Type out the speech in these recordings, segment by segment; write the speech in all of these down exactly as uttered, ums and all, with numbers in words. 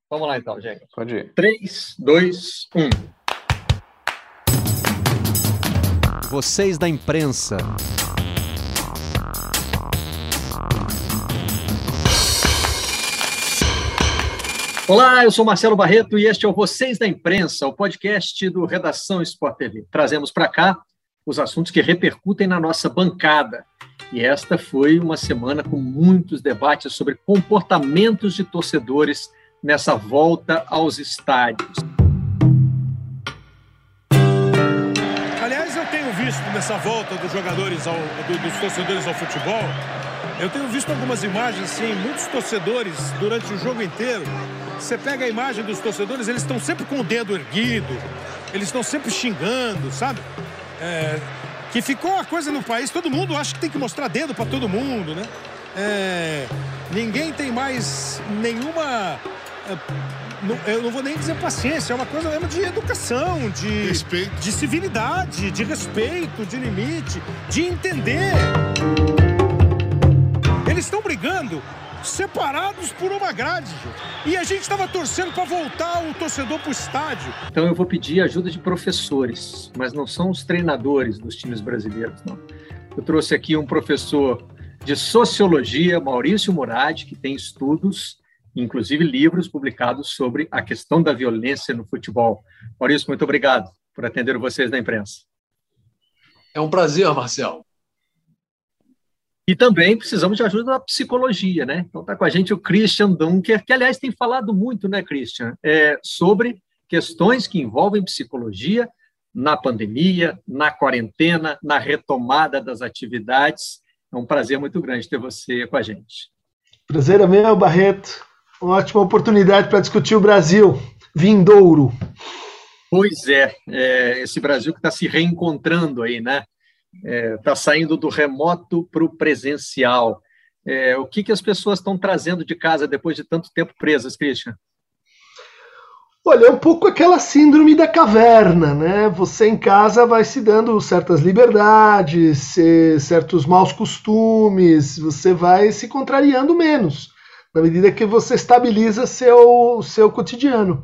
Vamos lá então, gente. Pode ir. três, dois, um. Vocês da imprensa. Olá, eu sou Marcelo Barreto e este é o Vocês da Imprensa, o podcast do Redação Sport T V. Trazemos para cá os assuntos que repercutem na nossa bancada. E esta foi uma semana com muitos debates sobre comportamentos de torcedores nessa volta aos estádios. Aliás, eu tenho visto nessa volta dos jogadores, ao, do, dos torcedores ao futebol, eu tenho visto algumas imagens, assim, muitos torcedores durante o jogo inteiro. Você pega a imagem dos torcedores, eles estão sempre com o dedo erguido, eles estão sempre xingando, sabe? É, que ficou uma coisa no país, todo mundo acha que tem que mostrar dedo para todo mundo, né? É, ninguém tem mais nenhuma... Eu não vou nem dizer paciência, é uma coisa mesmo de educação, de, respeito. de civilidade, de respeito, de limite, de entender. Eles estão brigando separados por uma grade. E a gente estava torcendo para voltar o torcedor para o estádio. Então eu vou pedir ajuda de professores, mas não são os treinadores dos times brasileiros, não. Eu trouxe aqui um professor de Sociologia, Maurício Murad, que tem estudos, inclusive livros publicados sobre a questão da violência no futebol. Maurício, muito obrigado por atender vocês da imprensa. É um prazer, Marcelo. E também precisamos de ajuda da psicologia, né? Então está com a gente o Christian Dunker, que, aliás, tem falado muito, né, Christian, é, sobre questões que envolvem psicologia na pandemia, na quarentena, na retomada das atividades. É um prazer muito grande ter você com a gente. Prazer é meu, Barreto. Uma ótima oportunidade para discutir o Brasil vindouro. Pois é, é esse Brasil que está se reencontrando aí, né? Está é, saindo do remoto para o presencial. É, o que, que as pessoas estão trazendo de casa depois de tanto tempo presas, Christian? Olha, é um pouco aquela síndrome da caverna, né? Você em casa vai se dando certas liberdades, certos maus costumes, você vai se contrariando menos, na medida que você estabiliza seu, seu cotidiano.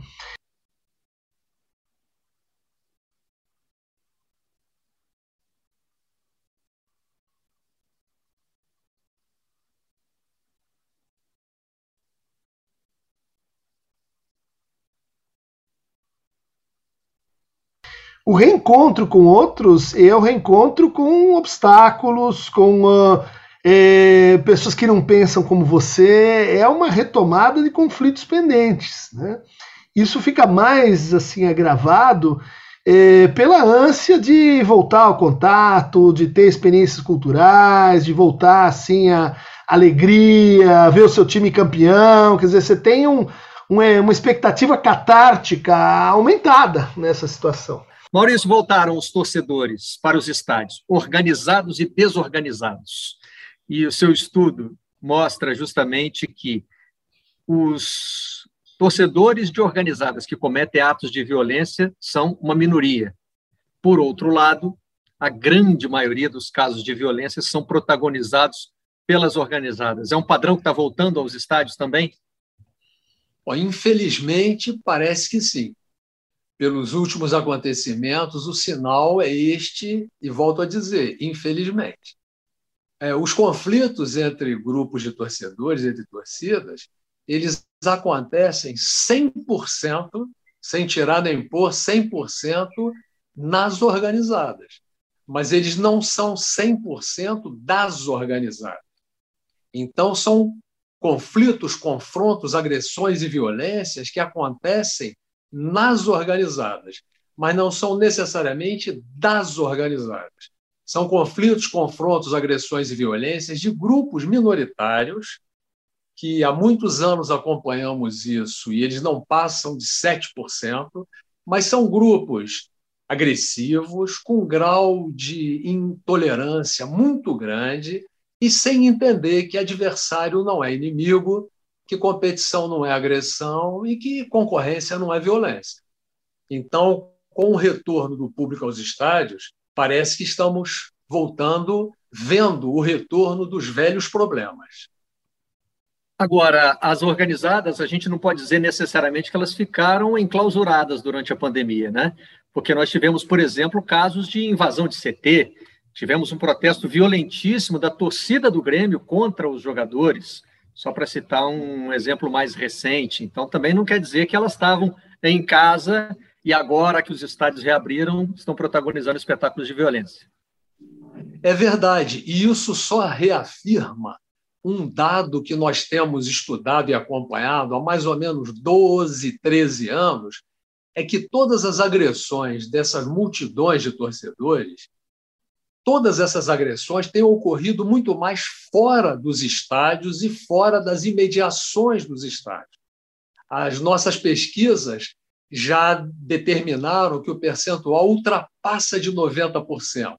O reencontro com outros é o reencontro com obstáculos, com uh, é, pessoas que não pensam como você, é uma retomada de conflitos pendentes, né? Isso fica mais assim agravado é, pela ânsia de voltar ao contato, de ter experiências culturais, de voltar assim a alegria, ver o seu time campeão, quer dizer, você tem um, um, uma expectativa catártica aumentada nessa situação. Maurício, voltaram os torcedores para os estádios, organizados e desorganizados. E o seu estudo mostra justamente que os torcedores de organizadas que cometem atos de violência são uma minoria. Por outro lado, a grande maioria dos casos de violência são protagonizados pelas organizadas. É um padrão que está voltando aos estádios também? Bom, infelizmente, parece que sim. Pelos últimos acontecimentos, o sinal é este, e volto a dizer, infelizmente. É, os conflitos entre grupos de torcedores, entre torcidas, eles acontecem cem por cento, sem tirar nem pôr, cem por cento nas organizadas. Mas eles não são cem por cento das organizadas. Então, são conflitos, confrontos, agressões e violências que acontecem nas organizadas, mas não são necessariamente das organizadas. São conflitos, confrontos, agressões e violências de grupos minoritários que há muitos anos acompanhamos isso e eles não passam de sete por cento, mas são grupos agressivos, com grau de intolerância muito grande e sem entender que adversário não é inimigo, que competição não é agressão e que concorrência não é violência. Então, com o retorno do público aos estádios, parece que estamos voltando, vendo o retorno dos velhos problemas. Agora, as organizadas, a gente não pode dizer necessariamente que elas ficaram enclausuradas durante a pandemia, né? Porque nós tivemos, por exemplo, casos de invasão de C T, tivemos um protesto violentíssimo da torcida do Grêmio contra os jogadores, só para citar um exemplo mais recente. Então, também não quer dizer que elas estavam em casa e agora que os estádios reabriram, estão protagonizando espetáculos de violência. É verdade, e isso só reafirma um dado que nós temos estudado e acompanhado há mais ou menos doze, treze anos, é que todas as agressões dessas multidões de torcedores, todas essas agressões têm ocorrido muito mais fora dos estádios e fora das imediações dos estádios. As nossas pesquisas já determinaram que o percentual ultrapassa de noventa por cento.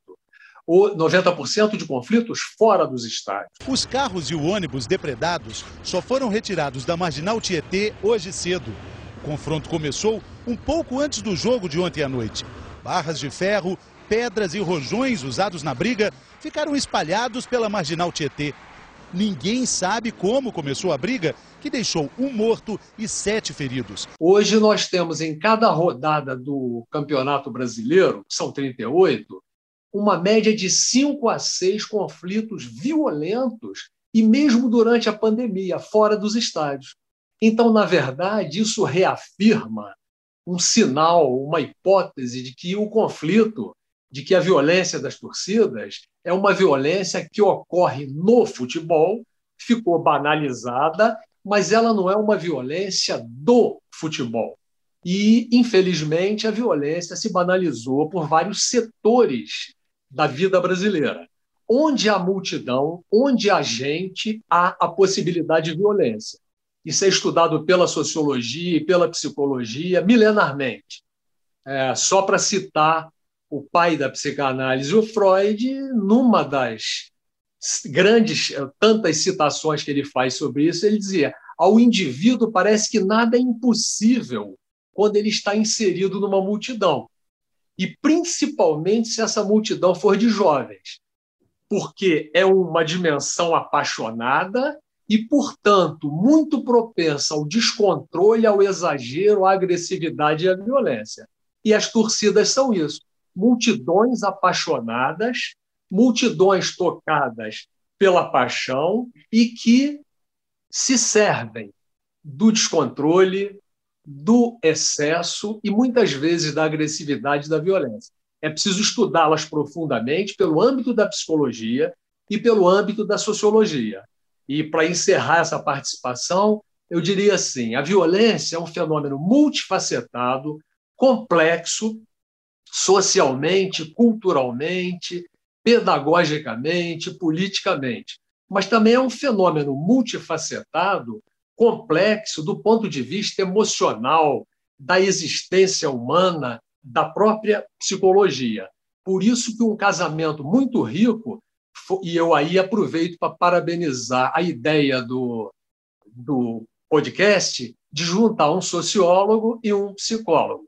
Ou noventa por cento de conflitos fora dos estádios. Os carros e o ônibus depredados só foram retirados da Marginal Tietê hoje cedo. O confronto começou um pouco antes do jogo de ontem à noite. Barras de ferro, pedras e rojões usados na briga ficaram espalhados pela Marginal Tietê. Ninguém sabe como começou a briga, que deixou um morto e sete feridos. Hoje nós temos em cada rodada do Campeonato Brasileiro, que são trinta e oito, uma média de cinco a seis conflitos violentos, e mesmo durante a pandemia, fora dos estádios. Então, na verdade, isso reafirma um sinal, uma hipótese de que o conflito, de que a violência das torcidas é uma violência que ocorre no futebol, ficou banalizada, mas ela não é uma violência do futebol. E, infelizmente, a violência se banalizou por vários setores da vida brasileira. Onde há multidão, onde há gente, há a possibilidade de violência. Isso é estudado pela sociologia e pela psicologia milenarmente. É, só para citar o pai da psicanálise, o Freud, numa das grandes, tantas citações que ele faz sobre isso, ele dizia: ao indivíduo parece que nada é impossível quando ele está inserido numa multidão. E principalmente se essa multidão for de jovens, porque é uma dimensão apaixonada e, portanto, muito propensa ao descontrole, ao exagero, à agressividade e à violência. E as torcidas são isso. Multidões apaixonadas, multidões tocadas pela paixão e que se servem do descontrole, do excesso e, muitas vezes, da agressividade e da violência. É preciso estudá-las profundamente pelo âmbito da psicologia e pelo âmbito da sociologia. E, para encerrar essa participação, eu diria assim: a violência é um fenômeno multifacetado, complexo, socialmente, culturalmente, pedagogicamente, politicamente. Mas também é um fenômeno multifacetado, complexo do ponto de vista emocional, da existência humana, da própria psicologia. Por isso que um casamento muito rico, e eu aí aproveito para parabenizar a ideia do, do podcast de juntar um sociólogo e um psicólogo.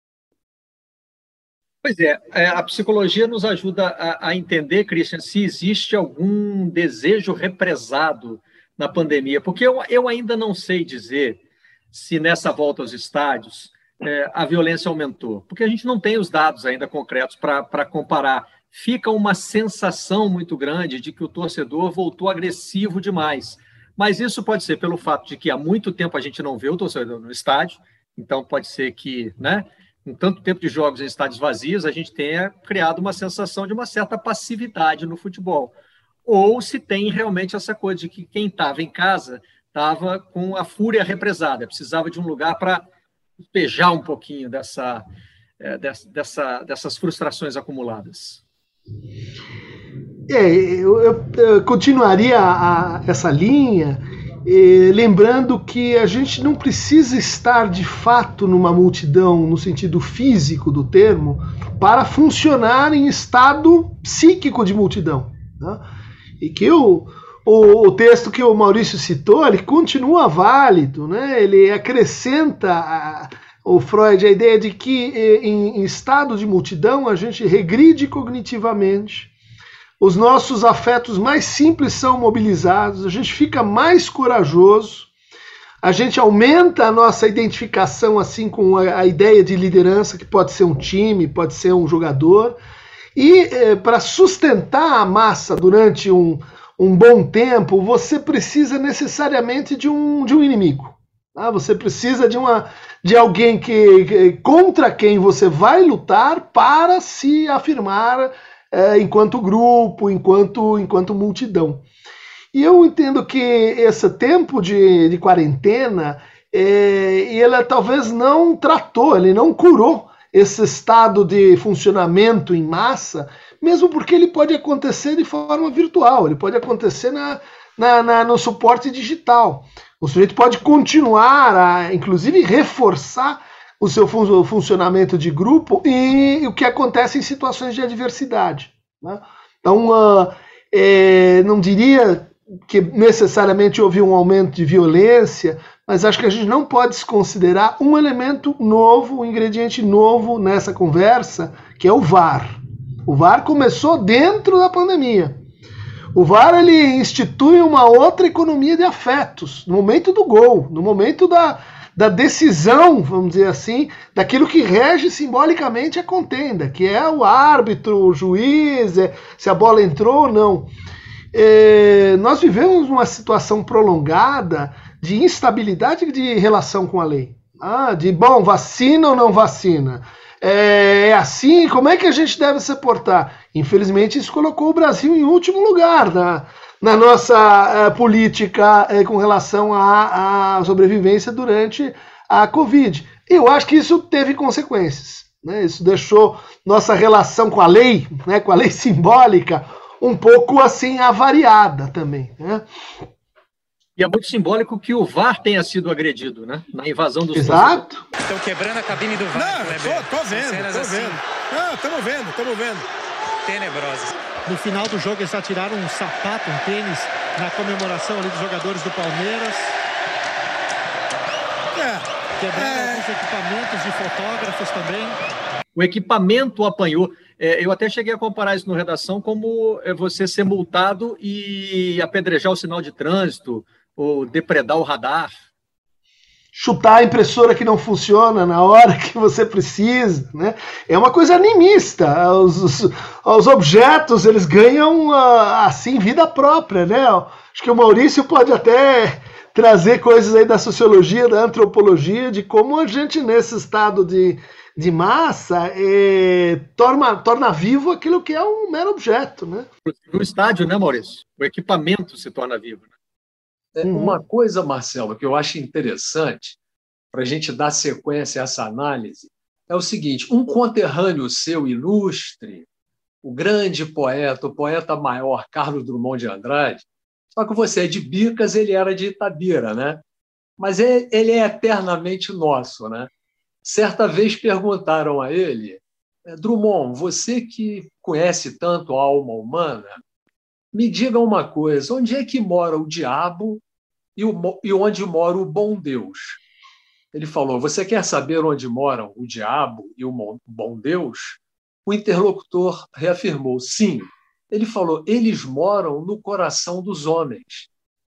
Pois é, a psicologia nos ajuda a, a entender, Christian, se existe algum desejo represado na pandemia, porque eu, eu ainda não sei dizer se nessa volta aos estádios é, a violência aumentou, porque a gente não tem os dados ainda concretos para comparar. Fica uma sensação muito grande de que o torcedor voltou agressivo demais, mas isso pode ser pelo fato de que há muito tempo a gente não vê o torcedor no estádio, então pode ser que, né, com tanto tempo de jogos em estádios vazios, a gente tenha criado uma sensação de uma certa passividade no futebol. Ou se tem realmente essa coisa de que quem estava em casa estava com a fúria represada, precisava de um lugar para despejar um pouquinho dessa, é, dessa, dessa, dessas frustrações acumuladas. É, eu, eu, eu continuaria a, a, essa linha, eh, lembrando que a gente não precisa estar de fato numa multidão, no sentido físico do termo, para funcionar em estado psíquico de multidão, né? E que o, o, o texto que o Maurício citou, ele continua válido, né? Ele acrescenta a, o Freud a ideia de que em, em estado de multidão a gente regride cognitivamente, os nossos afetos mais simples são mobilizados, a gente fica mais corajoso, a gente aumenta a nossa identificação assim com a, a ideia de liderança, que pode ser um time, pode ser um jogador, e eh, para sustentar a massa durante um, um bom tempo, você precisa necessariamente de um, de um inimigo. Tá? Você precisa de, uma, de alguém que, que, contra quem você vai lutar para se afirmar eh, enquanto grupo, enquanto, enquanto multidão. E eu entendo que esse tempo de, de quarentena, é, ele talvez não tratou, ele não curou esse estado de funcionamento em massa, mesmo porque ele pode acontecer de forma virtual, ele pode acontecer na, na, na, no suporte digital. O sujeito pode continuar a, inclusive, reforçar o seu fun funcionamento de grupo e, e o que acontece em situações de adversidade. Né? Então, uh, é, não diria que necessariamente houve um aumento de violência, mas acho que a gente não pode desconsiderar um elemento novo, um ingrediente novo nessa conversa, que é o V A R. O V A R começou dentro da pandemia. O V A R ele institui uma outra economia de afetos, no momento do gol, no momento da, da decisão, vamos dizer assim, daquilo que rege simbolicamente a contenda, que é o árbitro, o juiz, é, se a bola entrou ou não. É, nós vivemos uma situação prolongada de instabilidade de relação com a lei. Ah, de, bom, vacina ou não vacina? É, é assim, como é que a gente deve se portar? Infelizmente, isso colocou o Brasil em último lugar na, na nossa uh, política uh, com relação à, à sobrevivência durante a Covid. Eu acho que isso teve consequências. Né? Isso deixou nossa relação com a lei, né, com a lei simbólica, um pouco assim avariada também, né? E é muito simbólico que o V A R tenha sido agredido, né? Na invasão dos... Exato. Estão quebrando a cabine do V A R. Não, tô, tô vendo, tô assim, vendo. Não, estamos vendo, estamos vendo. Tenebrosas. No final do jogo eles atiraram um sapato, um tênis, na comemoração ali dos jogadores do Palmeiras. É. Quebraram é. alguns equipamentos de fotógrafos também. O equipamento apanhou. É, eu até cheguei a comparar isso no Redação como você ser multado e apedrejar o sinal de trânsito ou depredar o radar. Chutar a impressora que não funciona na hora que você precisa, né? É uma coisa animista. Os, os, os objetos, eles ganham assim vida própria, né? Acho que o Maurício pode até trazer coisas aí da sociologia, da antropologia, de como a gente, nesse estado de de massa, é, torna, torna vivo aquilo que é um mero objeto, né? No estádio, né, Maurício? O equipamento se torna vivo. Né? É, uma coisa, Marcelo, que eu acho interessante, para a gente dar sequência a essa análise, é o seguinte: um conterrâneo seu ilustre, o grande poeta, o poeta maior, Carlos Drummond de Andrade, só que você é de Bicas, ele era de Itabira, né? Mas ele é eternamente nosso, né? Certa vez perguntaram a ele: Drummond, você que conhece tanto a alma humana, me diga uma coisa, onde é que mora o diabo e, o, e onde mora o bom Deus? Ele falou: você quer saber onde moram o diabo e o bom Deus? O interlocutor reafirmou: sim. Ele falou: eles moram no coração dos homens.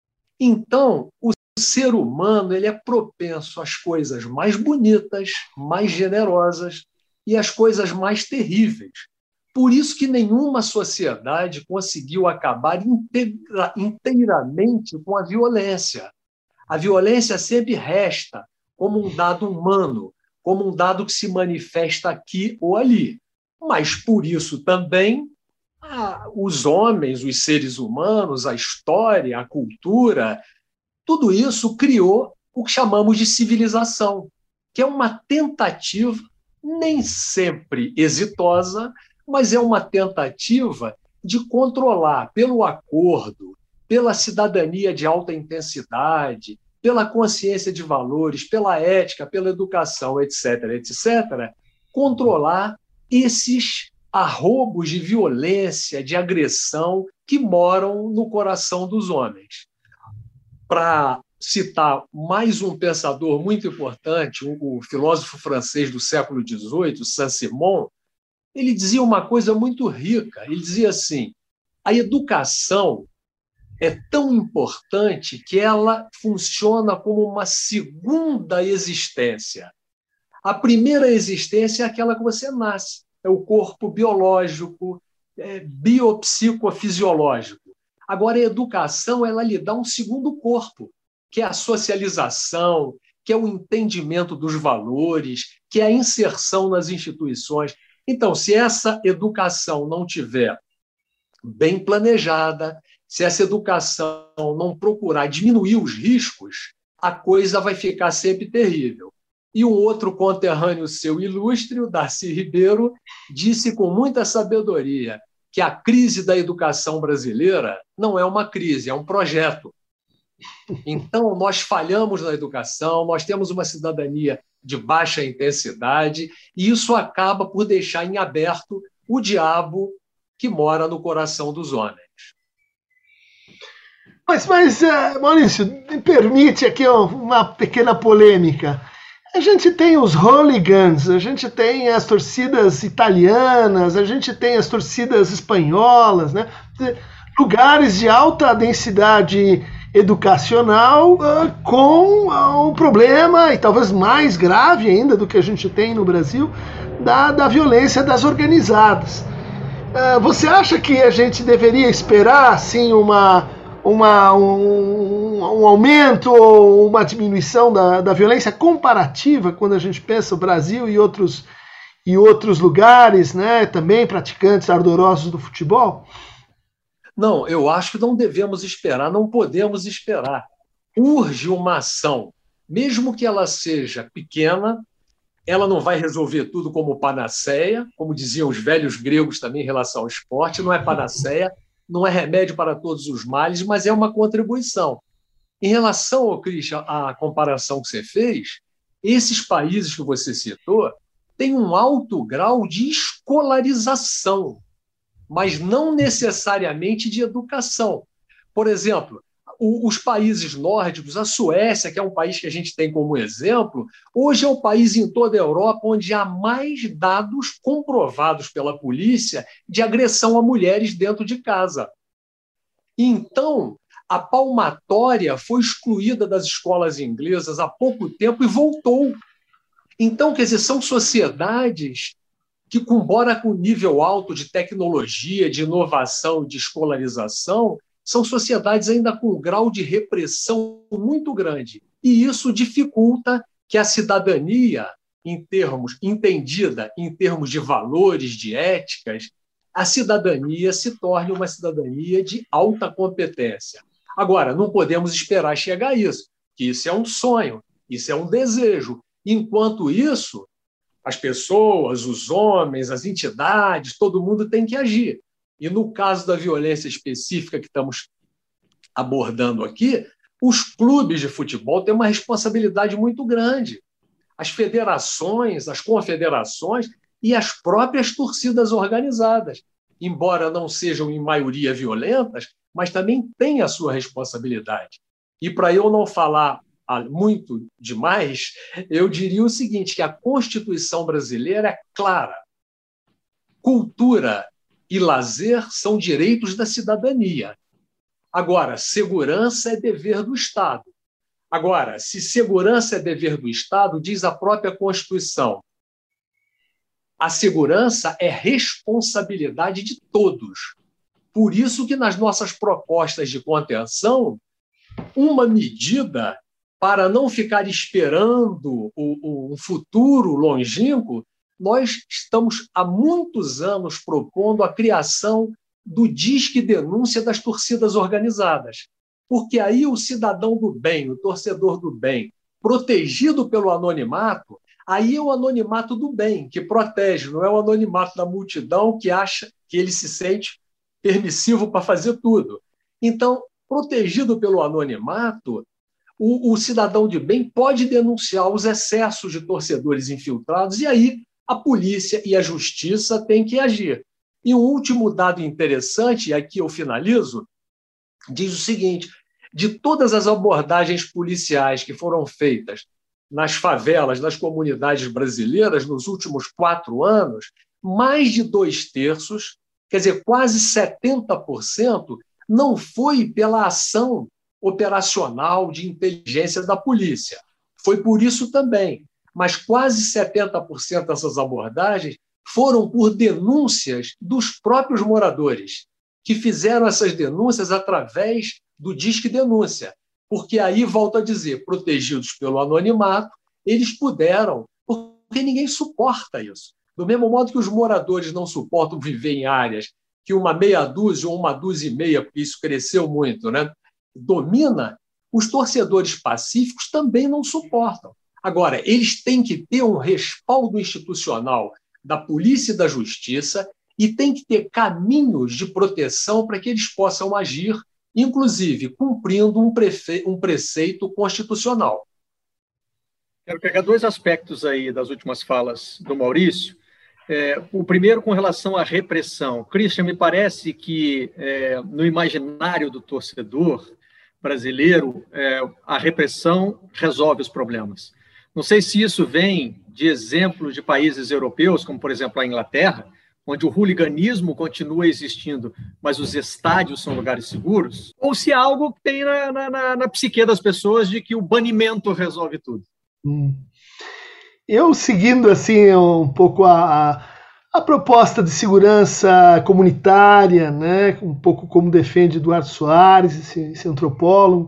Então, o O ser humano ele é propenso às coisas mais bonitas, mais generosas e às coisas mais terríveis. Por isso que nenhuma sociedade conseguiu acabar inteira, inteiramente com a violência. A violência sempre resta como um dado humano, como um dado que se manifesta aqui ou ali. Mas, por isso também, ah, os homens, os seres humanos, a história, a cultura... tudo isso criou o que chamamos de civilização, que é uma tentativa, nem sempre exitosa, mas é uma tentativa de controlar pelo acordo, pela cidadania de alta intensidade, pela consciência de valores, pela ética, pela educação, etc, etcétera, controlar esses arrobos de violência, de agressão que moram no coração dos homens. Para citar mais um pensador muito importante, o filósofo francês do século dezoito, Saint-Simon, ele dizia uma coisa muito rica. Ele dizia assim: A educação é tão importante que ela funciona como uma segunda existência. A primeira existência é aquela que você nasce, é o corpo biológico, é biopsicofisiológico. Agora, a educação, ela lhe dá um segundo corpo, que é a socialização, que é o entendimento dos valores, que é a inserção nas instituições. Então, se essa educação não tiver bem planejada, se essa educação não procurar diminuir os riscos, a coisa vai ficar sempre terrível. E um outro conterrâneo seu ilustre, o Darcy Ribeiro, disse com muita sabedoria que a crise da educação brasileira não é uma crise, é um projeto. Então, nós falhamos na educação, nós temos uma cidadania de baixa intensidade, e isso acaba por deixar em aberto o diabo que mora no coração dos homens. Mas, mas Maurício, me permite aqui uma pequena polêmica. A gente tem os hooligans, a gente tem as torcidas italianas, a gente tem as torcidas espanholas, né? Lugares de alta densidade educacional uh, com um problema, e talvez mais grave ainda do que a gente tem no Brasil, da, da violência das organizadas. Uh, você acha que a gente deveria esperar assim, uma, uma, um, um aumento ou uma diminuição da, da violência comparativa quando a gente pensa o Brasil e outros, e outros lugares, né, também praticantes ardorosos do futebol? Não, eu acho que não devemos esperar, não podemos esperar. Urge uma ação, mesmo que ela seja pequena, ela não vai resolver tudo como panaceia, como diziam os velhos gregos também em relação ao esporte, não é panaceia, não é remédio para todos os males, mas é uma contribuição. Em relação, ao Christian, à comparação que você fez, esses países que você citou têm um alto grau de escolarização, mas não necessariamente de educação. Por exemplo, o, os países nórdicos, a Suécia, que é um país que a gente tem como exemplo, hoje é o país em toda a Europa onde há mais dados comprovados pela polícia de agressão a mulheres dentro de casa. Então, a palmatória foi excluída das escolas inglesas há pouco tempo e voltou. Então, quer dizer, são sociedades que, embora com nível alto de tecnologia, de inovação, de escolarização, são sociedades ainda com um grau de repressão muito grande. E isso dificulta que a cidadania, em termos, entendida em termos de valores, de éticas, a cidadania se torne uma cidadania de alta competência. Agora, não podemos esperar chegar a isso, que isso é um sonho, isso é um desejo. Enquanto isso, as pessoas, os homens, as entidades, todo mundo tem que agir. E no caso da violência específica que estamos abordando aqui, os clubes de futebol têm uma responsabilidade muito grande. As federações, as confederações e as próprias torcidas organizadas, embora não sejam em maioria violentas, mas também têm a sua responsabilidade. E para eu não falar muito demais, eu diria o seguinte, que a Constituição brasileira é clara. Cultura e lazer são direitos da cidadania. Agora, segurança é dever do Estado. Agora, se segurança é dever do Estado, diz a própria Constituição, a segurança é responsabilidade de todos. Por isso que nas nossas propostas de contenção, uma medida para não ficar esperando um futuro longínquo, nós estamos há muitos anos propondo a criação do Disque Denúncia das torcidas organizadas. Porque aí o cidadão do bem, o torcedor do bem, protegido pelo anonimato, aí é o anonimato do bem, que protege, não é o anonimato da multidão que acha que ele se sente permissivo para fazer tudo. Então, protegido pelo anonimato, O, o cidadão de bem pode denunciar os excessos de torcedores infiltrados e aí a polícia e a justiça têm que agir. E um último dado interessante, e aqui eu finalizo, diz o seguinte, de todas as abordagens policiais que foram feitas nas favelas, nas comunidades brasileiras nos últimos quatro anos, mais de dois terços Quer dizer, quase setenta por cento não foi pela ação operacional de inteligência da polícia. Foi por isso também. Mas quase setenta por cento dessas abordagens foram por denúncias dos próprios moradores, que fizeram essas denúncias através do Disque Denúncia. Porque aí, volto a dizer, protegidos pelo anonimato, eles puderam, porque ninguém suporta isso. Do mesmo modo que os moradores não suportam viver em áreas que uma meia dúzia ou uma dúzia e meia, porque isso cresceu muito, né, domina, os torcedores pacíficos também não suportam. Agora, eles têm que ter um respaldo institucional da polícia e da justiça e têm que ter caminhos de proteção para que eles possam agir, inclusive cumprindo um, prefe... um preceito constitucional. Quero pegar dois aspectos aí das últimas falas do Maurício. É, o primeiro com relação à repressão. Christian, me parece que é, no imaginário do torcedor brasileiro, é, a repressão resolve os problemas. Não sei se isso vem de exemplos de países europeus, como, por exemplo, a Inglaterra, onde o hooliganismo continua existindo, mas os estádios são lugares seguros, ou se é algo que tem na, na, na psique das pessoas de que o banimento resolve tudo. Hum. Eu, seguindo assim um pouco a, a, a proposta de segurança comunitária, né, um pouco como defende Eduardo Soares, esse, esse antropólogo,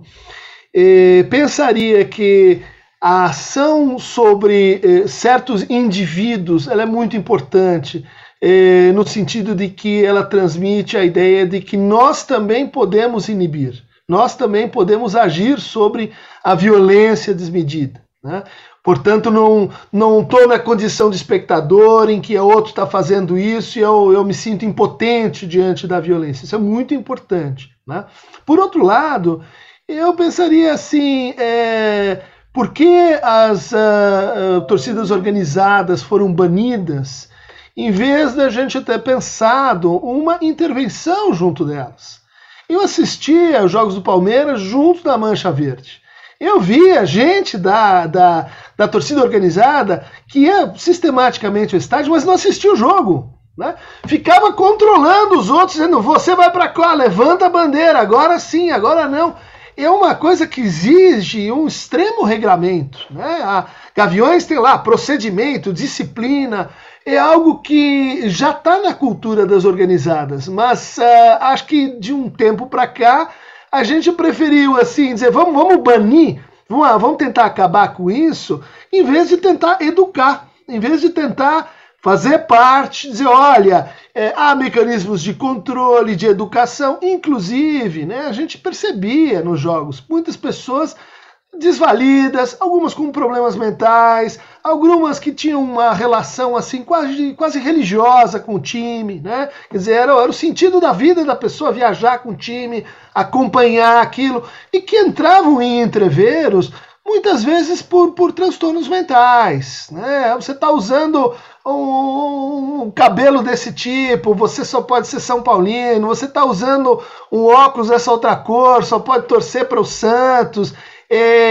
eh, pensaria que a ação sobre eh, certos indivíduos ela é muito importante, eh, no sentido de que ela transmite a ideia de que nós também podemos inibir, nós também podemos agir sobre a violência desmedida, né? Portanto, não não estou na condição de espectador em que o outro está fazendo isso e eu, eu me sinto impotente diante da violência. Isso é muito importante, né? Por outro lado, eu pensaria assim, é, por que as uh, uh, torcidas organizadas foram banidas, em vez da gente ter pensado uma intervenção junto delas? Eu assisti aos Jogos do Palmeiras junto da Mancha Verde. Eu via gente da, da, da torcida organizada que ia sistematicamente ao estádio, mas não assistia o jogo, né? Ficava controlando os outros, dizendo, você vai para cá, levanta a bandeira, agora sim, agora não. É uma coisa que exige um extremo regramento, né? A Gaviões tem lá procedimento, disciplina, é algo que já está na cultura das organizadas, mas uh, acho que de um tempo para cá a gente preferiu assim dizer, vamos, vamos banir, vamos, vamos tentar acabar com isso, em vez de tentar educar, em vez de tentar fazer parte, dizer, olha, é, há mecanismos de controle, de educação, inclusive, né, a gente percebia nos jogos muitas pessoas desvalidas, algumas com problemas mentais, algumas que tinham uma relação assim quase, quase religiosa com o time, né? Quer dizer, era, era o sentido da vida da pessoa viajar com o time, acompanhar aquilo, e que entravam em entreveros muitas vezes por, por transtornos mentais, né? Você está usando um, um cabelo desse tipo, você só pode ser São Paulino, você está usando um óculos dessa outra cor, só pode torcer para o Santos. É,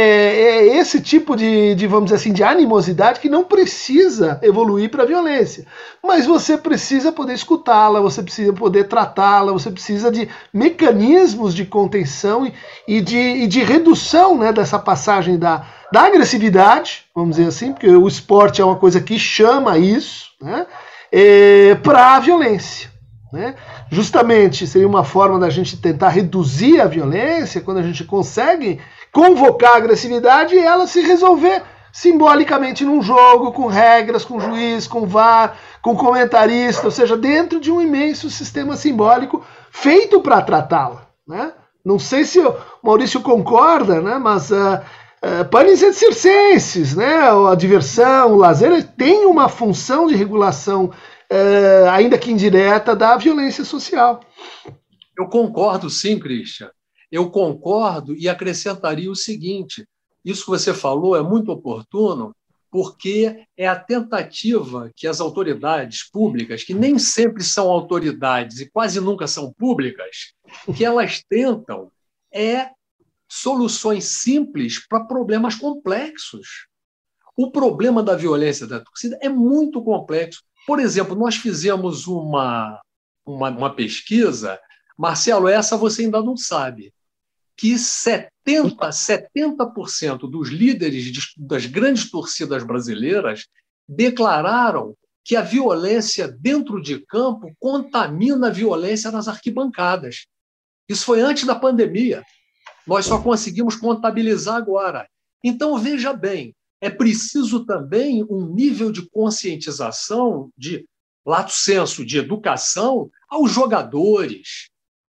é esse tipo de, de, vamos dizer assim, de animosidade que não precisa evoluir para a violência, mas você precisa poder escutá-la, você precisa poder tratá-la, você precisa de mecanismos de contenção e, e, de, e de redução, né, dessa passagem da, da agressividade, vamos dizer assim, porque o esporte é uma coisa que chama isso, né, é, para a violência. Né? Justamente seria uma forma da gente tentar reduzir a violência quando a gente consegue convocar a agressividade e ela se resolver simbolicamente num jogo, com regras, com juiz, com V A R, com comentarista, ou seja, dentro de um imenso sistema simbólico feito para tratá-la. Né? Não sei se o Maurício concorda, né? Mas uh, uh, panis et circenses, né? A diversão, o lazer, tem uma função de regulação, uh, ainda que indireta, da violência social. Eu concordo sim, Christian. Eu concordo e acrescentaria o seguinte, isso que você falou é muito oportuno, porque é a tentativa que as autoridades públicas, que nem sempre são autoridades e quase nunca são públicas, que elas tentam é soluções simples para problemas complexos. O problema da violência da torcida é muito complexo. Por exemplo, nós fizemos uma, uma, uma pesquisa, Marcelo, essa você ainda não sabe, que setenta por cento dos líderes de, das grandes torcidas brasileiras declararam que a violência dentro de campo contamina a violência nas arquibancadas. Isso foi antes da pandemia. Nós só conseguimos contabilizar agora. Então, veja bem, é preciso também um nível de conscientização, de lato sensu, de educação aos jogadores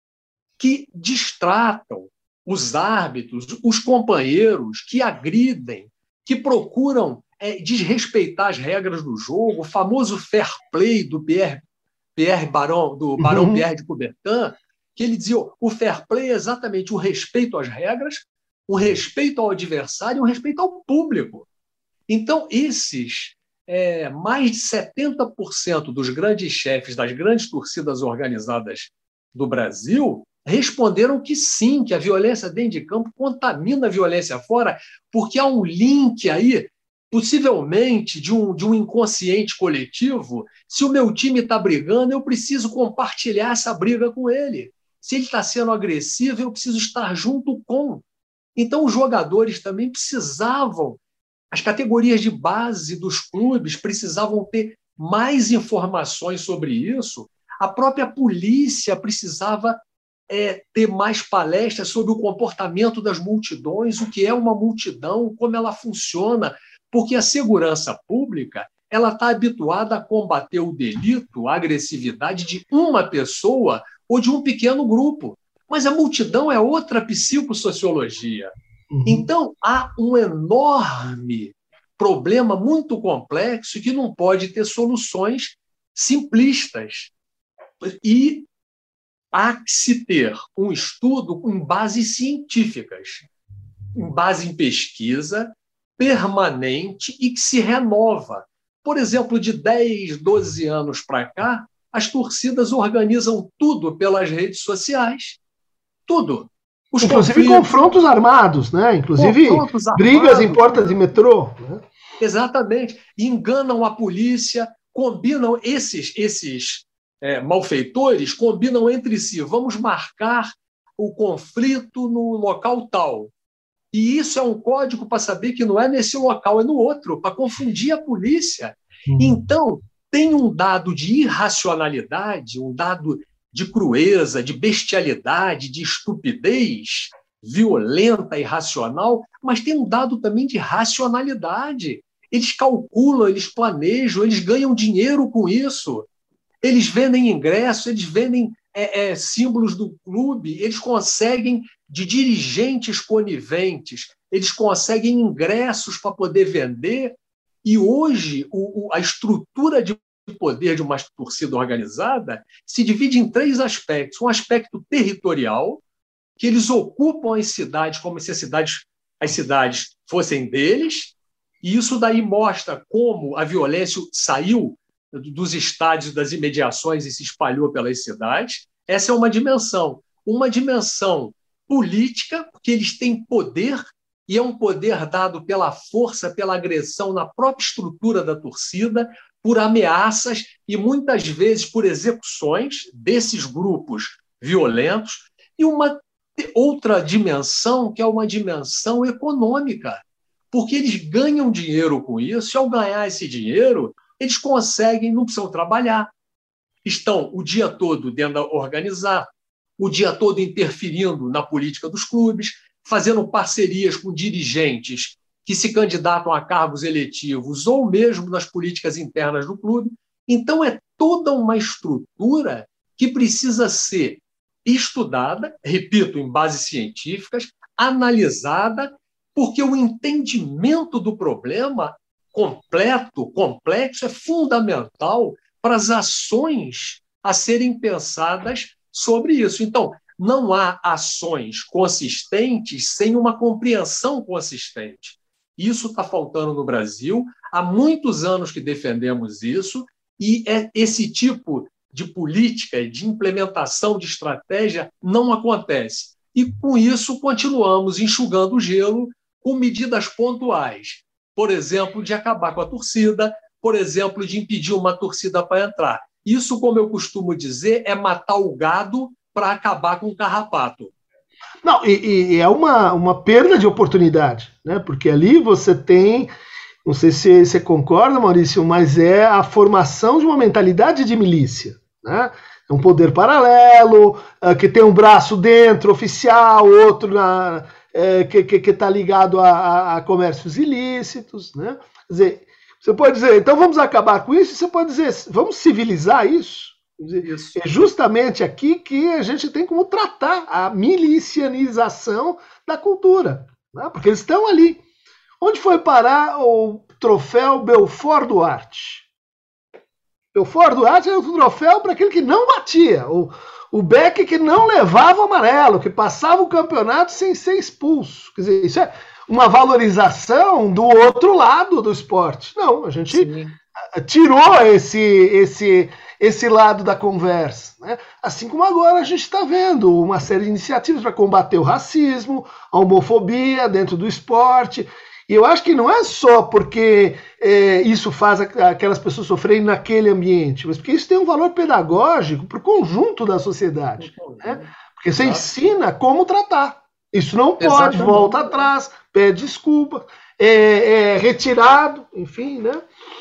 que distratam os árbitros, os companheiros, que agridem, que procuram é, desrespeitar as regras do jogo, o famoso fair play do Pierre, Pierre Barão, do Barão uhum. Pierre de Coubertin, que ele dizia o fair play é exatamente o respeito às regras, o respeito ao adversário e o respeito ao público. Então, esses é, mais de setenta por cento dos grandes chefes das grandes torcidas organizadas do Brasil responderam que sim, que a violência dentro de campo contamina a violência fora, porque há um link aí, possivelmente, de um, de um inconsciente coletivo. Se o meu time está brigando, eu preciso compartilhar essa briga com ele. Se ele está sendo agressivo, eu preciso estar junto com. Então, os jogadores também precisavam, as categorias de base dos clubes precisavam ter mais informações sobre isso. A própria polícia precisava é, ter mais palestras sobre o comportamento das multidões, o que é uma multidão, como ela funciona, porque a segurança pública ela está habituada a combater o delito, a agressividade de uma pessoa ou de um pequeno grupo. Mas a multidão é outra psicossociologia. Uhum. Então, há um enorme problema muito complexo que não pode ter soluções simplistas. E há que se ter um estudo com bases científicas, com base em pesquisa permanente e que se renova. Por exemplo, de dez, doze anos para cá, as torcidas organizam tudo pelas redes sociais. Tudo. Os Inclusive conflitos, confrontos armados, né? Inclusive confrontos brigas armados, em portas de metrô. Né? Exatamente. Enganam a polícia, combinam esses, esses é, malfeitores, combinam entre si. Vamos marcar o conflito no local tal. E isso é um código para saber que não é nesse local, é no outro, para confundir a polícia. Uhum. Então, tem um dado de irracionalidade, um dado de crueza, de bestialidade, de estupidez violenta e irracional, mas tem um dado também de racionalidade. Eles calculam, eles planejam, eles ganham dinheiro com isso. Eles vendem ingressos, eles vendem é, é, símbolos do clube, eles conseguem, de dirigentes coniventes, eles conseguem ingressos para poder vender. E hoje o, o, a estrutura de poder de uma torcida organizada se divide em três aspectos. Um aspecto territorial, que eles ocupam as cidades como se as cidades, as cidades fossem deles, e isso daí mostra como a violência saiu dos estádios, das imediações e se espalhou pelas cidades. Essa é uma dimensão. Uma dimensão política, porque eles têm poder, e é um poder dado pela força, pela agressão na própria estrutura da torcida, por ameaças e, muitas vezes, por execuções desses grupos violentos, e uma outra dimensão, que é uma dimensão econômica, porque eles ganham dinheiro com isso, e, ao ganhar esse dinheiro, eles conseguem, não precisam trabalhar, estão o dia todo dentro da organizar, o dia todo interferindo na política dos clubes, fazendo parcerias com dirigentes que se candidatam a cargos eletivos ou mesmo nas políticas internas do clube. Então, é toda uma estrutura que precisa ser estudada, repito, em bases científicas, analisada, porque o entendimento do problema completo, complexo, é fundamental para as ações a serem pensadas sobre isso. Então, não há ações consistentes sem uma compreensão consistente. Isso está faltando no Brasil. Há muitos anos que defendemos isso, e é esse tipo de política, de implementação de estratégia, não acontece. E, com isso, continuamos enxugando o gelo com medidas pontuais. Por exemplo, de acabar com a torcida, por exemplo, de impedir uma torcida para entrar. Isso, como eu costumo dizer, é matar o gado para acabar com o carrapato. Não, e, e é uma, uma perda de oportunidade, né? Porque ali você tem, não sei se você concorda, Maurício, mas é a formação de uma mentalidade de milícia, né? É um poder paralelo, uh, que tem um braço dentro, oficial, outro na, é, que está ligado a, a comércios ilícitos, né? Quer dizer, você pode dizer, então vamos acabar com isso, você pode dizer, vamos civilizar isso? Isso. É justamente aqui que a gente tem como tratar a milicianização da cultura, né? Porque eles estão ali. Onde foi parar o troféu Belfort Duarte? Belfort Duarte era o troféu para aquele que não batia, o, o Beck que não levava o amarelo, que passava o campeonato sem ser expulso. Quer dizer, isso é uma valorização do outro lado do esporte. Não, a gente Sim. tirou esse... esse esse lado da conversa, né? Assim como agora a gente está vendo uma série de iniciativas para combater o racismo, a homofobia dentro do esporte, e eu acho que não é só porque é, isso faz aquelas pessoas sofrerem naquele ambiente, mas porque isso tem um valor pedagógico para o conjunto da sociedade, né? Porque você Exato. ensina como tratar, isso não pode, Exatamente. volta atrás, pede desculpa, é, é retirado, enfim, né?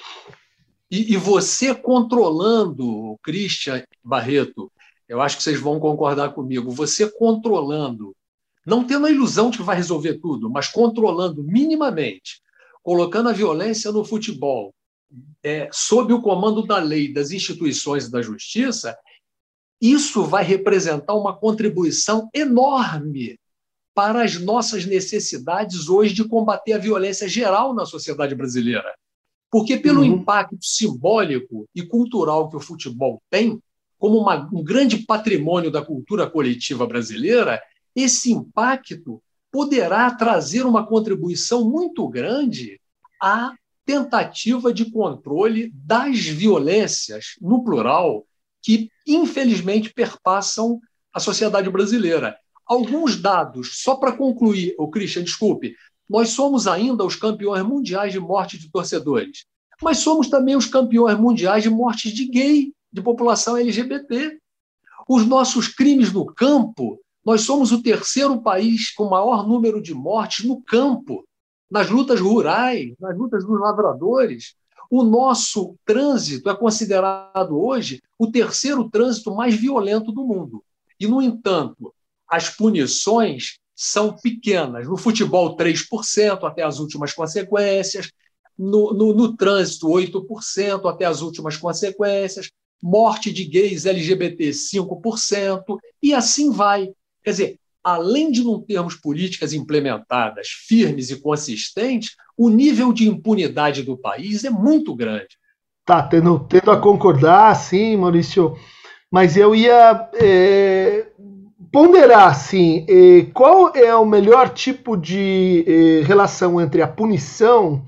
E, e você controlando, Christian Barreto, eu acho que vocês vão concordar comigo, você controlando, não tendo a ilusão de que vai resolver tudo, mas controlando minimamente, colocando a violência no futebol, é, sob o comando da lei, das instituições e da justiça, isso vai representar uma contribuição enorme para as nossas necessidades hoje de combater a violência geral na sociedade brasileira. Porque pelo uhum. impacto simbólico e cultural que o futebol tem, como uma, um grande patrimônio da cultura coletiva brasileira, esse impacto poderá trazer uma contribuição muito grande à tentativa de controle das violências, no plural, que infelizmente perpassam a sociedade brasileira. Alguns dados, só para concluir, o Christian, desculpe, nós somos ainda os campeões mundiais de morte de torcedores, mas somos também os campeões mundiais de mortes de gay, de população L G B T. Os nossos crimes no campo, nós somos o terceiro país com maior número de mortes no campo, nas lutas rurais, nas lutas dos lavradores. O nosso trânsito é considerado hoje o terceiro trânsito mais violento do mundo. E, no entanto, as punições são pequenas. No futebol, três por cento até as últimas consequências. No, no, no trânsito, oito por cento até as últimas consequências. Morte de gays L G B T, cinco por cento. E assim vai. Quer dizer, além de não termos políticas implementadas firmes e consistentes, o nível de impunidade do país é muito grande. Tá, tendo, tendo a concordar, sim, Maurício. Mas eu ia... É... ponderar, assim, eh, qual é o melhor tipo de eh, relação entre a punição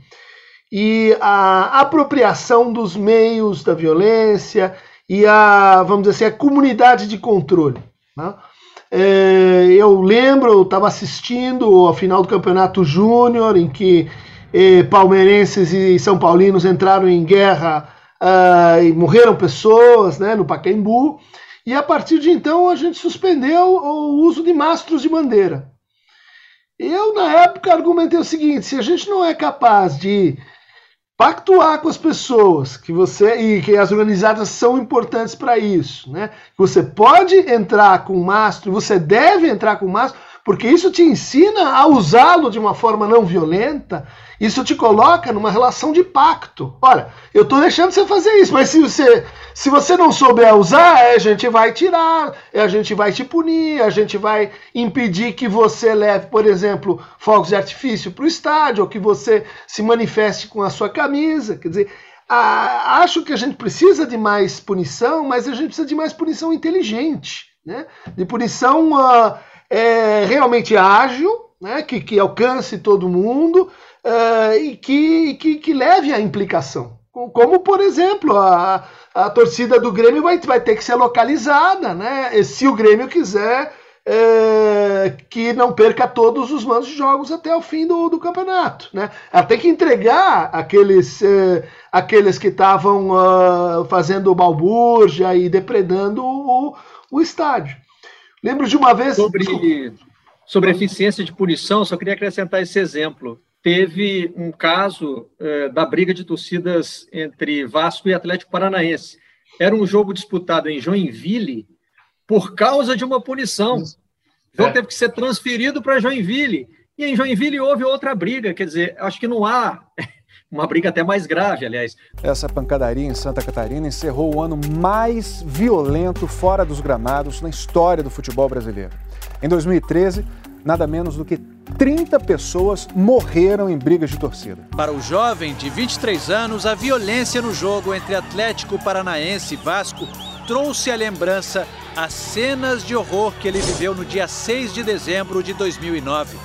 e a apropriação dos meios da violência e a, vamos dizer assim, a comunidade de controle, né? Eh, eu lembro, eu estava assistindo a final do Campeonato Júnior, em que eh, palmeirenses e são paulinos entraram em guerra uh, e morreram pessoas, né, no Pacaembu. E a partir de então a gente suspendeu o uso de mastros de bandeira. Eu, na época, argumentei o seguinte: se a gente não é capaz de pactuar com as pessoas, que você e que as organizadas são importantes para isso, né? Você pode entrar com mastro, você deve entrar com mastro, porque isso te ensina a usá-lo de uma forma não violenta, isso te coloca numa relação de pacto. Olha, eu estou deixando você fazer isso, mas se você, se você não souber usar, a gente vai tirar, a gente vai te punir, a gente vai impedir que você leve, por exemplo, fogos de artifício para o estádio, ou que você se manifeste com a sua camisa. Quer dizer, a, acho que a gente precisa de mais punição, mas a gente precisa de mais punição inteligente, né? De punição uh, é, realmente ágil, né? que, que alcance todo mundo, Uh, e que, que, que leve à implicação. Como, por exemplo, a, a torcida do Grêmio vai, vai ter que ser localizada, né? E se o Grêmio quiser é, que não perca todos os mandos de jogos até o fim do, do campeonato, né? Ela tem que entregar aqueles, é, aqueles que estavam uh, fazendo balbúrdia e depredando o, o estádio. Lembro de uma vez... Sobre, sobre eficiência de punição, só queria acrescentar esse exemplo. Teve um caso eh, da briga de torcidas entre Vasco e Atlético Paranaense. Era um jogo disputado em Joinville por causa de uma punição. O jogo é. teve que ser transferido para Joinville. E em Joinville houve outra briga. Quer dizer, acho que não há uma briga até mais grave, aliás. Essa pancadaria em Santa Catarina encerrou o ano mais violento fora dos gramados na história do futebol brasileiro. Em dois mil e treze, nada menos do que trinta pessoas morreram em brigas de torcida. Para o jovem de vinte e três anos, a violência no jogo entre Atlético Paranaense e Vasco trouxe à lembrança as cenas de horror que ele viveu no dia seis de dezembro de dois mil e nove.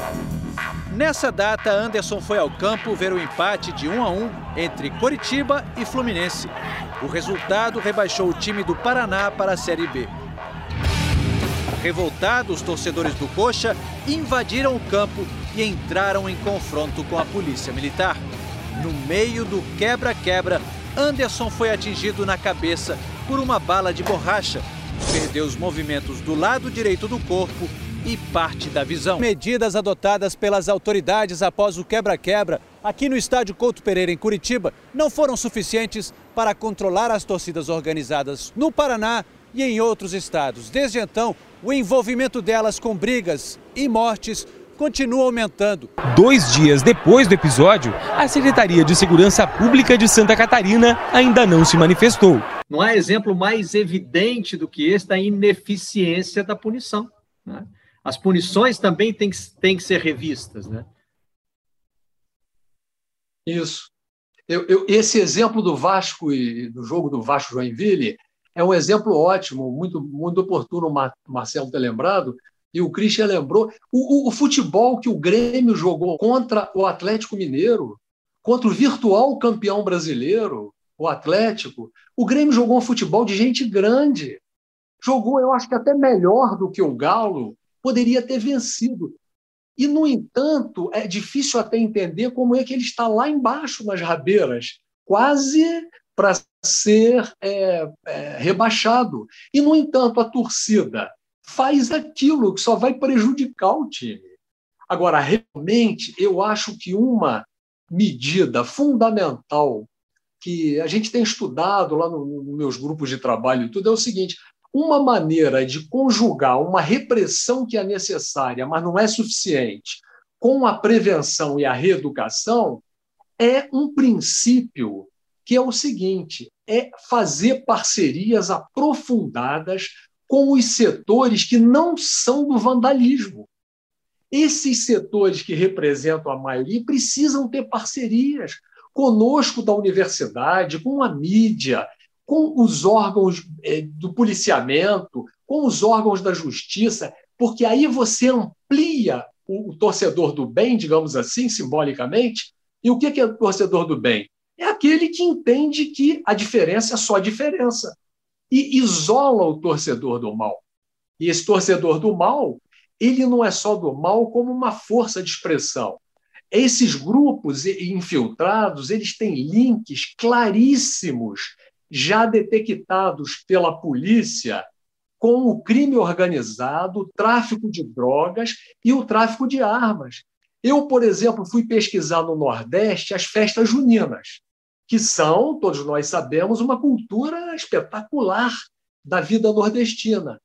Nessa data, Anderson foi ao campo ver o empate de um a um entre Coritiba e Fluminense. O resultado rebaixou o time do Paraná para a Série B. Revoltados, os torcedores do Coxa invadiram o campo e entraram em confronto com a polícia militar. No meio do quebra-quebra, Anderson foi atingido na cabeça por uma bala de borracha. Perdeu os movimentos do lado direito do corpo e parte da visão. Medidas adotadas pelas autoridades após o quebra-quebra aqui no estádio Couto Pereira, em Curitiba, não foram suficientes para controlar as torcidas organizadas no Paraná e em outros estados. Desde então, o envolvimento delas com brigas e mortes continua aumentando. Dois dias depois do episódio, a Secretaria de Segurança Pública de Santa Catarina ainda não se manifestou. Não há exemplo mais evidente do que esse da ineficiência da punição, né? As punições também têm que, têm que ser revistas, né? Isso. Eu, eu, esse exemplo do Vasco e do jogo do Vasco-Joinville é um exemplo ótimo, muito, muito oportuno, o Marcelo ter lembrado, e o Christian lembrou. O, o, o futebol que o Grêmio jogou contra o Atlético Mineiro, contra o virtual campeão brasileiro, o Atlético, o Grêmio jogou um futebol de gente grande. Jogou, eu acho que até melhor do que o Galo, poderia ter vencido. E, no entanto, é difícil até entender como é que ele está lá embaixo nas rabeiras, quase para ser é, é, rebaixado. E, no entanto, a torcida faz aquilo que só vai prejudicar o time. Agora, realmente, eu acho que uma medida fundamental que a gente tem estudado lá nos no meus grupos de trabalho e tudo é o seguinte: uma maneira de conjugar uma repressão que é necessária, mas não é suficiente, com a prevenção e a reeducação, é um princípio que é o seguinte: é fazer parcerias aprofundadas com os setores que não são do vandalismo. Esses setores que representam a maioria precisam ter parcerias conosco da universidade, com a mídia, com os órgãos do policiamento, com os órgãos da justiça, porque aí você amplia o torcedor do bem, digamos assim, simbolicamente. E o que é o torcedor do bem? É aquele que entende que a diferença é só a diferença e isola o torcedor do mal. E esse torcedor do mal, ele não é só do mal como uma força de expressão. Esses grupos infiltrados, eles têm links claríssimos, já detectados pela polícia, com o crime organizado, o tráfico de drogas e o tráfico de armas. Eu, por exemplo, fui pesquisar no Nordeste as festas juninas, que são, todos nós sabemos, uma cultura espetacular da vida nordestina.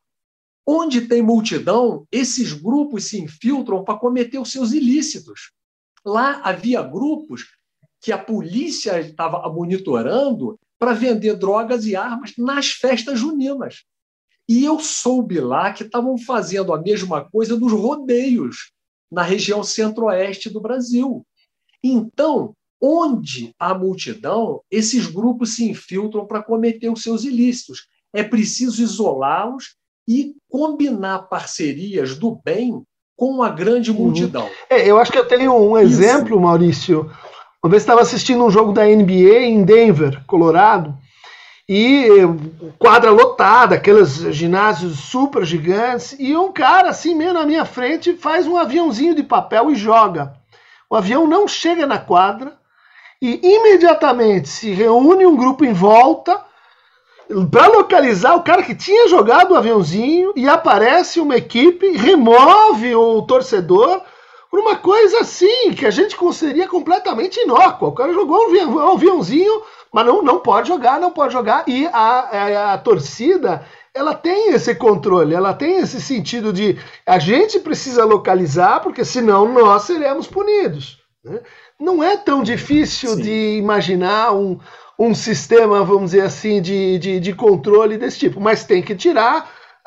Onde tem multidão, esses grupos se infiltram para cometer os seus ilícitos. Lá havia grupos que a polícia estava monitorando para vender drogas e armas nas festas juninas. E eu soube lá que estavam fazendo a mesma coisa nos rodeios, na região centro-oeste do Brasil. Então, onde há multidão, esses grupos se infiltram para cometer os seus ilícitos. É preciso isolá-los e combinar parcerias do bem com a grande multidão. Uhum. É, eu acho que eu tenho um exemplo, Isso. Maurício. Uma vez estava assistindo um jogo da N B A em Denver, Colorado, e quadra lotada, aqueles ginásios super gigantes, e um cara assim meio na minha frente faz um aviãozinho de papel e joga. O avião não chega na quadra e imediatamente se reúne um grupo em volta para localizar o cara que tinha jogado o aviãozinho, e aparece uma equipe, remove o torcedor por uma coisa assim que a gente consideraria completamente inócua. O cara jogou um aviãozinho, mas não, não pode jogar, não pode jogar, e a, a, a torcida, ela tem esse controle, ela tem esse sentido de a gente precisa localizar, porque senão nós seremos punidos, né? Não é tão difícil Sim. de imaginar um, um sistema, vamos dizer assim, de, de, de controle desse tipo, mas tem que tirar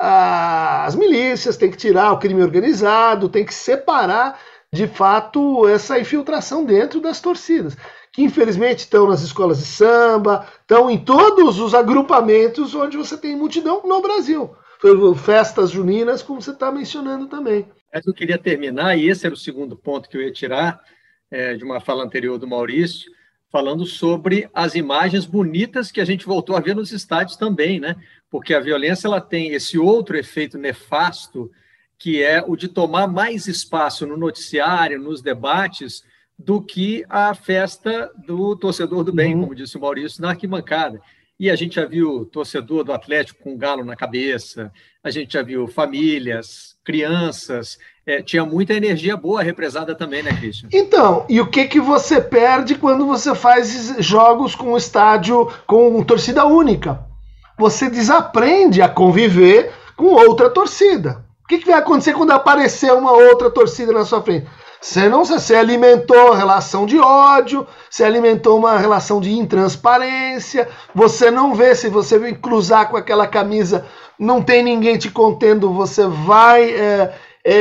ah, as milícias, tem que tirar o crime organizado, tem que separar de fato essa infiltração dentro das torcidas, que infelizmente estão nas escolas de samba, estão em todos os agrupamentos onde você tem multidão no Brasil. Festas juninas, como você está mencionando também. Eu queria terminar, e esse era o segundo ponto que eu ia tirar é, de uma fala anterior do Maurício, falando sobre as imagens bonitas que a gente voltou a ver nos estádios também, né? Porque a violência ela tem esse outro efeito nefasto, que é o de tomar mais espaço no noticiário, nos debates, do que a festa do torcedor do bem, uhum. como disse o Maurício, na arquibancada. E a gente já viu torcedor do Atlético com um galo na cabeça, a gente já viu famílias, crianças, é, tinha muita energia boa represada também, né, Christian? Então, e o que, que você perde quando você faz jogos com estádio com torcida única? Você desaprende a conviver com outra torcida. O que, que vai acontecer quando aparecer uma outra torcida na sua frente? Você não você alimentou relação de ódio, você alimentou uma relação de intransparência, você não vê, se você vem cruzar com aquela camisa, não tem ninguém te contendo, você vai, é,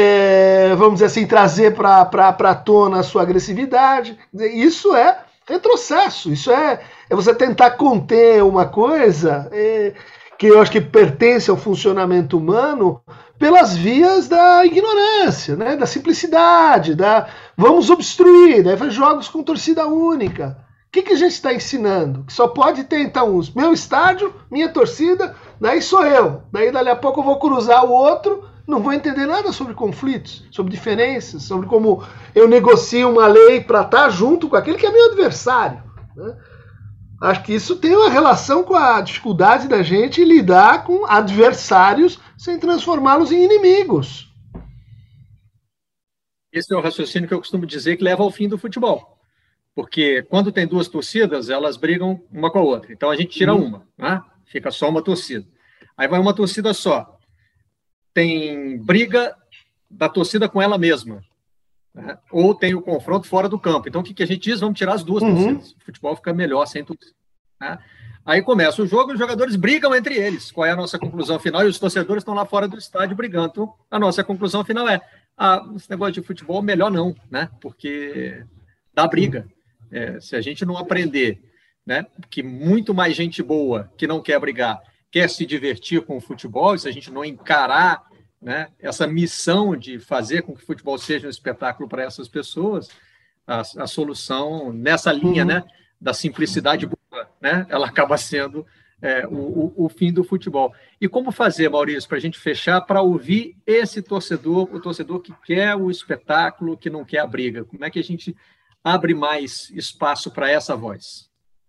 é, vamos dizer assim, trazer para a tona a sua agressividade. Isso é retrocesso, isso é, é você tentar conter uma coisa é, que eu acho que pertence ao funcionamento humano, pelas vias da ignorância, né? Da simplicidade, da vamos obstruir, daí faz jogos com torcida única. O que, que a gente está ensinando? Que só pode ter, então, os meu estádio, minha torcida, daí sou eu. Daí, dali a pouco, eu vou cruzar o outro, não vou entender nada sobre conflitos, sobre diferenças, sobre como eu negocio uma lei para estar junto com aquele que é meu adversário, né? Acho que isso tem uma relação com a dificuldade da gente lidar com adversários sem transformá-los em inimigos. Esse é o raciocínio que eu costumo dizer que leva ao fim do futebol. Porque quando tem duas torcidas, elas brigam uma com a outra. Então a gente tira hum. uma, né? Fica só uma torcida. Aí vai uma torcida só. Tem briga da torcida com ela mesma. Né? Ou tem o confronto fora do campo. Então o que, que a gente diz? Vamos tirar as duas uhum. torcidas. O futebol fica melhor sem torcida. Né? Aí começa o jogo e os jogadores brigam entre eles. Qual é a nossa conclusão final? E os torcedores estão lá fora do estádio brigando. Então, a nossa conclusão final é ah, esse negócio de futebol, melhor não, né? Porque dá briga. É, se a gente não aprender, né, que muito mais gente boa que não quer brigar, quer se divertir com o futebol, se a gente não encarar, né, essa missão de fazer com que o futebol seja um espetáculo para essas pessoas, a, a solução nessa linha, uhum. né, da simplicidade boa, né, ela acaba sendo é, o, o, o fim do futebol. E como fazer, Maurício, para a gente fechar, para ouvir esse torcedor, o torcedor que quer o espetáculo, que não quer a briga? Como é que a gente abre mais espaço para essa voz?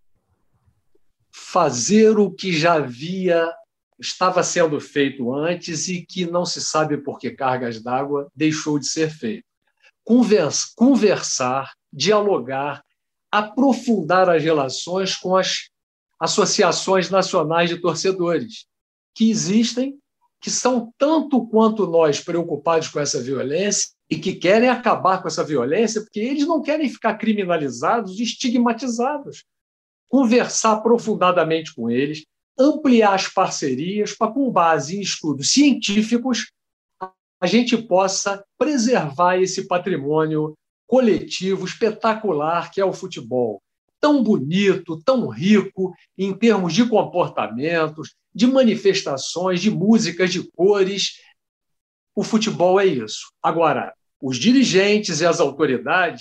Fazer o que já havia, estava sendo feito antes e que não se sabe por que cargas d'água deixou de ser feito. Conversa, conversar, dialogar, aprofundar as relações com as associações nacionais de torcedores, que existem, que são tanto quanto nós preocupados com essa violência e que querem acabar com essa violência, porque eles não querem ficar criminalizados e estigmatizados. Conversar aprofundadamente com eles, ampliar as parcerias para, com base em estudos científicos, a gente possa preservar esse patrimônio coletivo espetacular que é o futebol. Tão bonito, tão rico em termos de comportamentos, de manifestações, de músicas, de cores. O futebol é isso. Agora, os dirigentes e as autoridades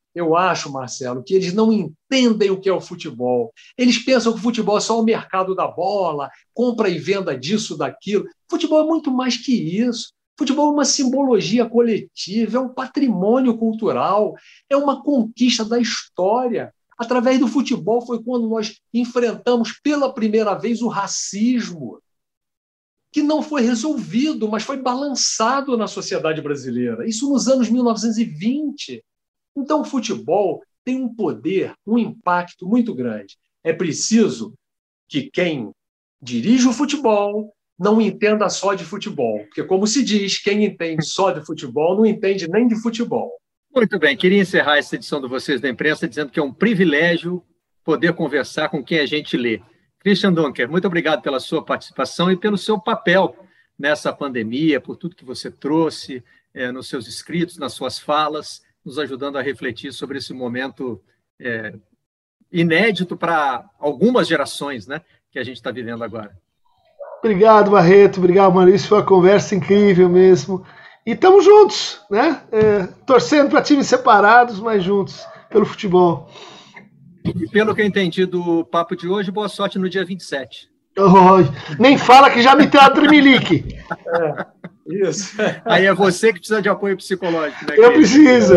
Eu acho, Marcelo, que eles não entendem o que é o futebol. Eles pensam que o futebol é só o mercado da bola, compra e venda disso, daquilo. Futebol é muito mais que isso. Futebol é uma simbologia coletiva, é um patrimônio cultural, é uma conquista da história. Através do futebol foi quando nós enfrentamos pela primeira vez o racismo, que não foi resolvido, mas foi balançado na sociedade brasileira. Isso nos anos mil novecentos e vinte. Então, o futebol tem um poder, um impacto muito grande. É preciso que quem dirige o futebol não entenda só de futebol, porque, como se diz, quem entende só de futebol não entende nem de futebol. Muito bem, queria encerrar essa edição do Vocês da Imprensa dizendo que é um privilégio poder conversar com quem a gente lê. Christian Dunker, muito obrigado pela sua participação e pelo seu papel nessa pandemia, por tudo que você trouxe é, nos seus escritos, nas suas falas, nos ajudando a refletir sobre esse momento é, inédito para algumas gerações, né, que a gente está vivendo agora. Obrigado, Barreto. Obrigado, Maurício. Foi uma conversa incrível mesmo. E estamos juntos, né? É, torcendo para times separados, mas juntos, pelo futebol. E pelo que eu entendi do papo de hoje, boa sorte no dia vinte e sete. Oh, nem fala que já me tem a tremelique. É, isso. Aí é você que precisa de apoio psicológico, né? Eu preciso.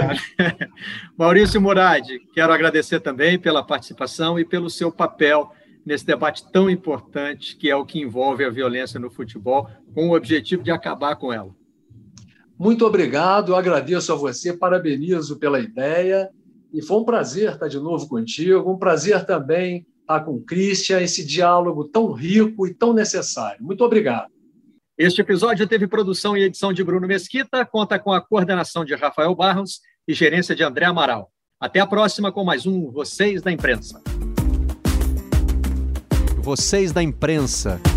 Maurício Murad, quero agradecer também pela participação e pelo seu papel nesse debate tão importante que é o que envolve a violência no futebol, com o objetivo de acabar com ela. Muito obrigado, eu agradeço a você, parabenizo pela ideia e foi um prazer estar de novo contigo, um prazer também estar com o Christian, esse diálogo tão rico e tão necessário. Muito obrigado. Este episódio teve produção e edição de Bruno Mesquita, conta com a coordenação de Rafael Barros e gerência de André Amaral. Até a próxima com mais um Vocês da Imprensa. Vocês da Imprensa.